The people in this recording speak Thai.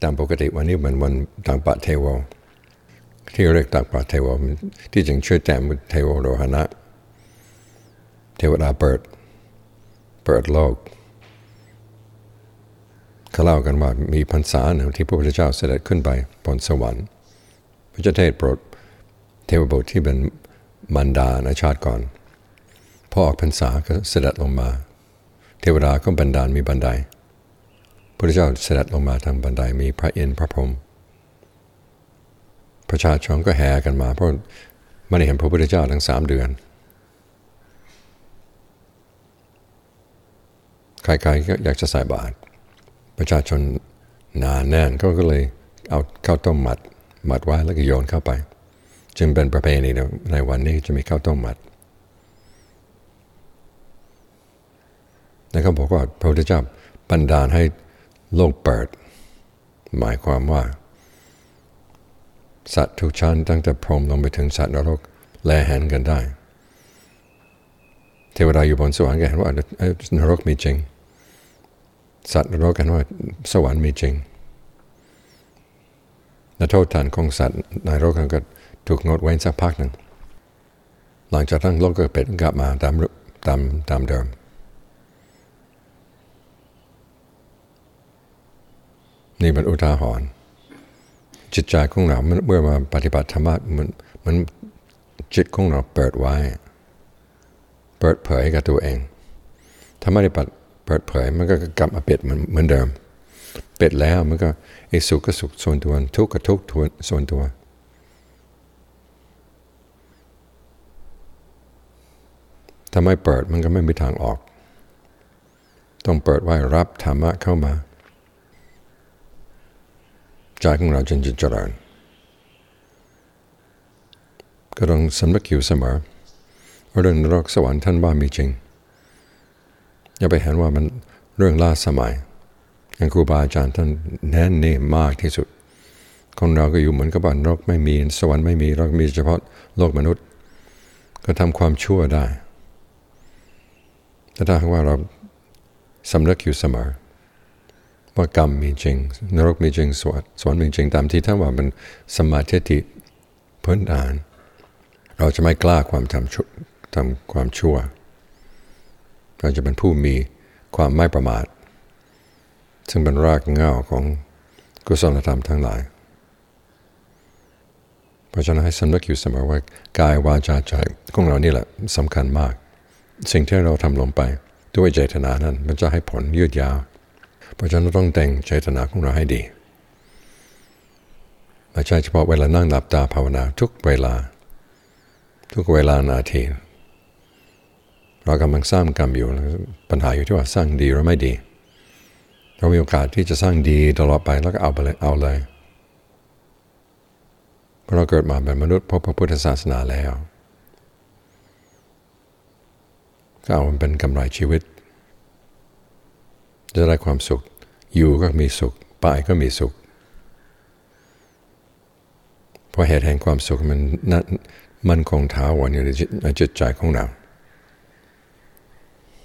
ตามปกติวันนี้มันวันตักบาตรเทโวที่เรียกตักบาตรเทโวที่จริงชื่อแต้มเทโวโรหณะเทวดาเปิดโลกเขาเล่ากันว่ามีพรรษาหนึ่งที่พระพุทธเจ้าเสด็จขึ้นไปบนสวรรค์พระเจ้าเทศโปรดเทวบุตรที่เป็นมารดาในชาติก่อนพอออกพรรษาก็เสด็จลงมาเทวดาก็บันดาลมีบันไดพระพุทธเจ้าเสด็จลงมาทางบันไดมีพระอินทร์พระพรหมประชาชนก็แห่กันมาเพราะไม่ได้เห็นพระพุทธเจ้าทั้ง3 เดือนใครๆก็อยากจะใส่บาตรประชาชนหนาแน่นก็เลยเอาข้าวต้มมัดไว้แล้วก็โยนเข้าไปจึงเป็นประเพณีในวันนี้จะมีข้าวต้มมัดแล้วเขาบอกว่าพระพุทธเจ้าบันดาลให้โลกเปิดหมายความว่าสัตว์ทุกชั้นตั้งแต่พรหมลงไปถึงสัตว์นรกแลเห็นกันได้เทวดาอยู่บนสวรรค์ก็เห็นว่านรกมีจริงสัตว์นรกกันว่าสวรรค์มีจริงและโทษฐานของสัตว์ในนรกก็ถูกงดเว้นสักพักหนึ่งหลังจากนั้นโลกก็เป็นกลับมาตามเดิมนี่เป็นอุทาหรณ์จิตใจของเราเมื่อมาปฏิบัติธรรมะมันจิตของเราเปิดไว้เปิดเผยกับตัวเองถ้าไม่ได้เปิดเผยมันก็กลับมาปิดเหมือนเดิมปิดแล้วมันก็ไอ้สุขก็สุขส่วนตัวทุกข์ก็ทุกข์ส่วนตัวถ้าไม่เปิดมันก็ไม่มีทางออกต้องเปิดไว้รับธรรมะเข้ามาใจของเราจึงจะเจริญก็ต้องสำนึกอยู่เสมอว่าเรื่องนรกสวรรค์ท่านว่ามีจริงอย่าไปเห็นว่ามันเรื่องล้าสมัยอย่างครูบาอาจารย์ท่านแน่นแน่มากที่สุดคนเราก็อยู่เหมือนกับว่านรกไม่มีสวรรค์ไม่มีเรามีเฉพาะโลกมนุษย์ก็ทำความชั่วได้แต่ถ้าว่าเราสำนึกอยู่เสมอว่ากรรมมีจริงนรกมีจริงสวรรค์มีจริงตามที่ท่านว่ามันสมาธิพื้นฐานเราจะไม่กล้าทำความชั่วเราจะเป็นผู้มีความไม่ประมาทซึ่งเป็นรากเหง้าของกุศลธรรมทั้งหลายเพราะฉะนั้นให้สำนึกอยู่เสมอว่ากายวาจาใจของเรานี่แหละสำคัญมากสิ่งที่เราทำลงไปด้วยเจตนานั้นมันจะให้ผลยืดยาวเพราะฉะนั้นต้องแต่งเจตนาของเราให้ดีไม่ใช่เฉพาะเวลานั่งหลับตาภาวนาทุกเวลานาทีเรากำลังสร้างกรรมอยู่ปัญหาอยู่ที่ว่าสร้างดีหรือไม่ดีเรามีโอกาสที่จะสร้างดีตลอดไปแล้วก็เอาเลยเพราะเราเกิดมาเป็นมนุษย์พบพระพุทธศาสนาแล้วก็เอามันเป็นกำไรชีวิตจะได้ความสุขอยู่ก็มีสุขไปก็มีสุขเพราะเหตุแห่งความสุขมันคงถาวรอยู่ในจิตใจของเรา